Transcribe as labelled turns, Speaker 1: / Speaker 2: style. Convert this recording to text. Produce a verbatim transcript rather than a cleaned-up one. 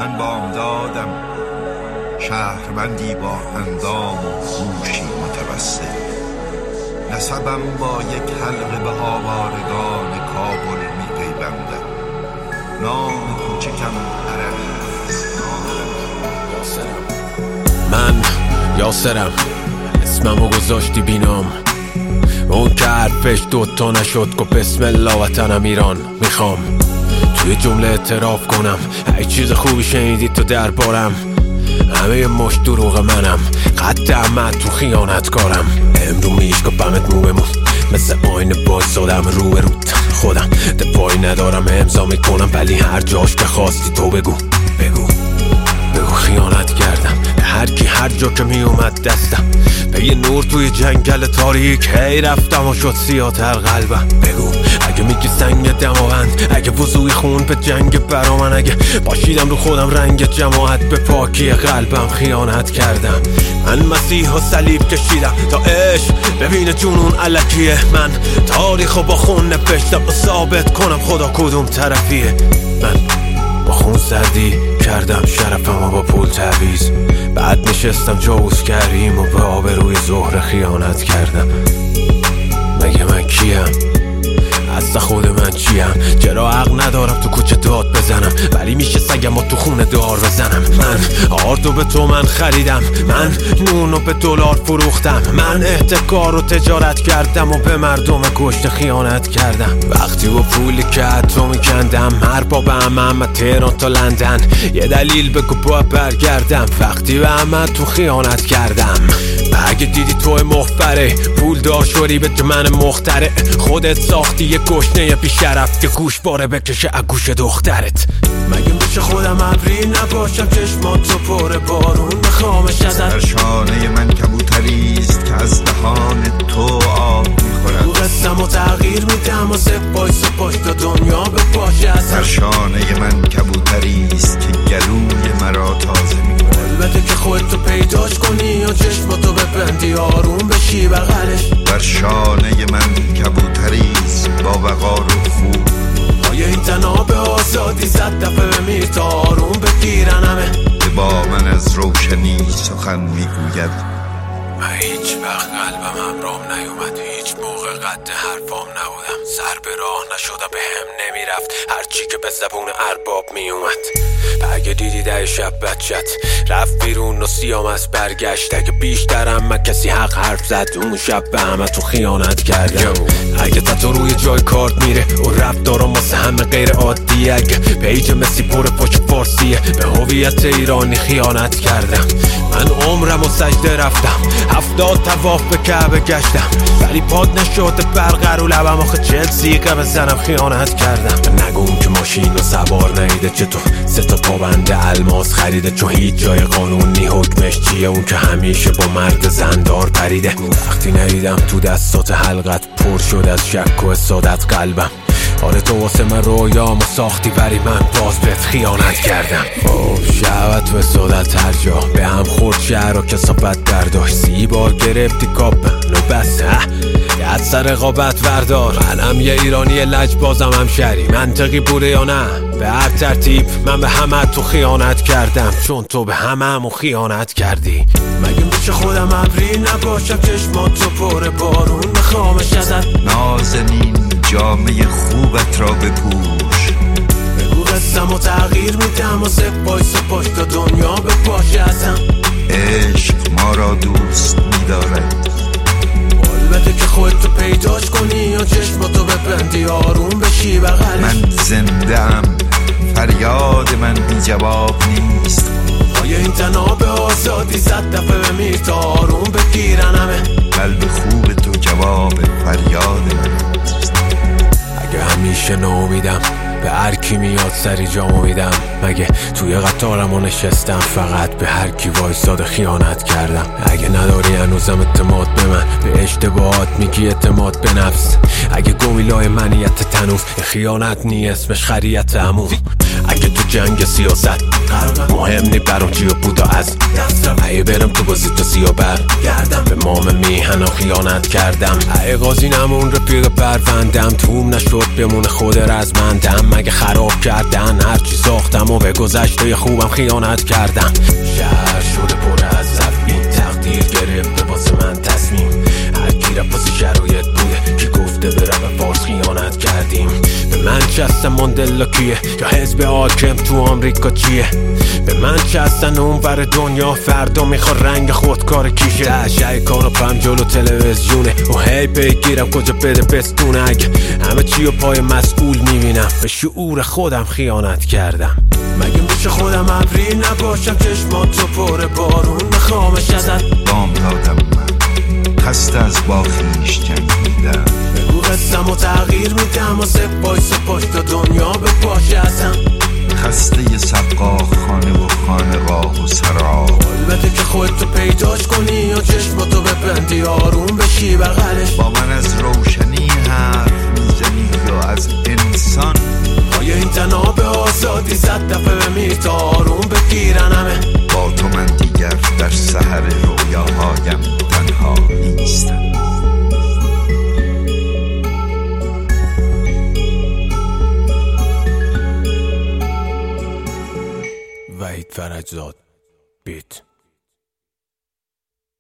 Speaker 1: من بامدادم، شهروندی با اندام و گوشی متوسل. نسبم با یک حلقه به آوارگان کابل می پیوندم. نام کوچکم عرق.
Speaker 2: من یاسرم، اسممو گذاشتی بینام. اون که حرفش دوتا نشد گفت بسم الله وطنم ایران میخوام. توی جمله اعتراف کنم هیچ چیز خوبی شنیدید تو دربارم. همه مش دروغ منم، قد احمد تو خیانت کارم. امرو میشکافمت مو بمون، مثل آینه بایستادم رو به روت. خودم دفاعی ندارم امضا میکنم، ولی هر جاش که خواستی تو بگو بگو بگو خیانت کردم به هر کی هر جا که می اومد دستم. به یه نور توی جنگل تاریک هی رفتم و شد سیاتر قلبم. بگو اگه میگی سنگ دماوند، اگه وضوی خون به جنگ برا من، اگه باشیدم رو خودم رنگ جماعت به پاکی قلبم خیانت کردم. من مسیح و صلیب کشیدم تا عشق ببینه جنون الکیه. من تاریخو با خون نوشتم و ثابت کنم خدا کدوم طرفیه. من با خون سردی کردم شرفم و با پول تعویز، بعد نشستم جاوز کردیم و به آبروی زهر خیانت کردم. مگه من کیم؟ اصلا خود من چیم؟ چرا حق ندارم تو کوچه داد بزنم، ولی میشه سگم و تو خونه دار بزنم. من آردو به تو من خریدم، من نونو به دلار فروختم، من احتکار و تجارت کردم و به مردم کشته خیانت کردم. وقتی با پولی که تو میکندم هر پا به همه تهران تا لندن، یه دلیل بگو با برگردم. وقتی به همه تو خیانت کردم، اگه دیدی توی مخبره پول دار شوری به من مختره، خودت ساختی یه گشنه بی شرف که گوش باره بکشه اگوش دخترت. مگه میشه خودم ابری نباشم چشماتو پر بارون بخوامش ازت؟
Speaker 1: در شانه من کبوتریست که از دهان تو آب میخورد.
Speaker 2: رو قسم و تغییر میدم و سپای سپاش تا دنیا به پاشه ازت.
Speaker 1: در شانه من کبوتریست که گلوی مرا تازه میکنه.
Speaker 2: البته که خودتو پیداش کنی و چشماتو ببندی آروم بشی بغلش.
Speaker 1: در شانه من کبوتریست با وقار و خوب.
Speaker 2: آیا این تناب آزادی زد دفعه بمیر تا آروم بگیرن همه؟
Speaker 1: که با من از روشنی سخن میگوید.
Speaker 2: من هیچ وقت قلبم همرام نیومد، هیچ موقع قد حرفام نبودم. سر به راه نشده به هم نمیرفت هرچی که به زبون ارباب میومد. اگه دیدی ده شب بچت رفت بیرون و سیام از برگشت، اگه بیشترم من کسی حق حرف زد اون شب به همه تو خیانت کردم. اگه تا روی جای کارت میره و رفت دارم واسه همه غیر عادی، اگه پیج مسی پر پاک فارسیه به هویت ایرانی خیانت کردم. من عمرم و سجده رفتم، هفتاد طواف به کعبه گشتم، ولی پاد نشده برقر و لبم آخه چل سیقه بزنم خیانت کردم. نگون که ماشین و سوار نیده چطور سه تا پابند الماس خریده، چون هیچ جای قانونی حکمش چیه اون که همیشه با مرد زندار پریده. وقتی ندیدم تو دستات حلقت پر شد از شک و حسادت قلبم. آره تو واسه من رویامو ساختی ولی من باز بهت خیانت کردم. خب شهوت و حسادت هر جا به هم خورد، شهر و کثافت برداشت. سی بار گرفتی کاپن و بس یاد سر رقابت وردار. منم یه ایرانی لجبازم هم شری، منطقی بوده یا نه؟ به هر ترتیب من به همه تو خیانت کردم، چون تو به همه همو خیانت کردی. مگه میشه خودم ابری نباشم چشماتو پر بارون بخوامش ازت؟
Speaker 1: نازنین جامعه خوبت را بپوش،
Speaker 2: بگو قسم و تغییر میدم و سپای سپاش تا دنیا به پاشه ازم.
Speaker 1: عشق ما را دوست می‌دارد.
Speaker 2: البته که خودتو پیداش کنی و چشماتو ببندی آروم بشی بغلش.
Speaker 1: من زنده ام، فریاد من بی جواب نیست.
Speaker 2: آیا این تناب آزادی زد دفعه بمیر تا آروم بگیرن همه؟
Speaker 1: قلب خوب تو جواب فریاد من است.
Speaker 2: اگه همیشه ناامیدم به هر کی میاد سری جامو میدم، مگه توی قطارمو نشستم فقط به هر کی وایساده خیانت کردم. اگه نداری هنوزم اعتماد به من، به اشتباهات میگی اعتماد به نفس. اگه گویلای منیت تنوف خیانت نی اسمش خریت عموم. اگه تو جنگ سیاست مهم نی برام چی بود و از ای برم تو بازی تو سیا بر گردم به مام میهن خیانت کردم ای قاضی نمون رفیق پروندم توم نشد بمونه خود رزمندم مگه خراب کردن هرچی ساختم و به گذشته خوبم خیانت کردم شهر شده پر از زفین تقدیر گرفته واسه من تصمیم هر کی رفت واسه شرایط بوده کی گفته به رب فارس خیانت کردیم به من چستن ماندلا کیه یا حزب حاکم تو آمریکا چیه به من چستن اون بر دنیا فردا میخواد رنگ خودکار کیشه تشه کار و پم جلو تلویزیونه و هی بگیرم کجا بده بستونه اگه همه چی و پای مسئول میبینم به شعور خودم خیانت کردم مگه میشه خودم ابری نباشم چشماتو پر بارون میخوامش ازت
Speaker 1: بام دادم من خسته از با خویش جنگیدم
Speaker 2: بگو قسم و تغییر میدم و سپای سپاش تا دنیا به پاشه ازم
Speaker 1: خسته ی سقا خانه و خانقاه و سرا
Speaker 2: البته که خودتو پیداش کنی یا چشماتو ببندی آروم بشی بغلش
Speaker 1: با من از روشنی حرف میزنی یا از انسان
Speaker 2: آیا این تناب آزادی زد دفعه بمیر تا آروم بگیرن همه
Speaker 1: با تو من دیگر در سحر رویاهایم تنها نیستم
Speaker 2: وحید فرجزاد بیت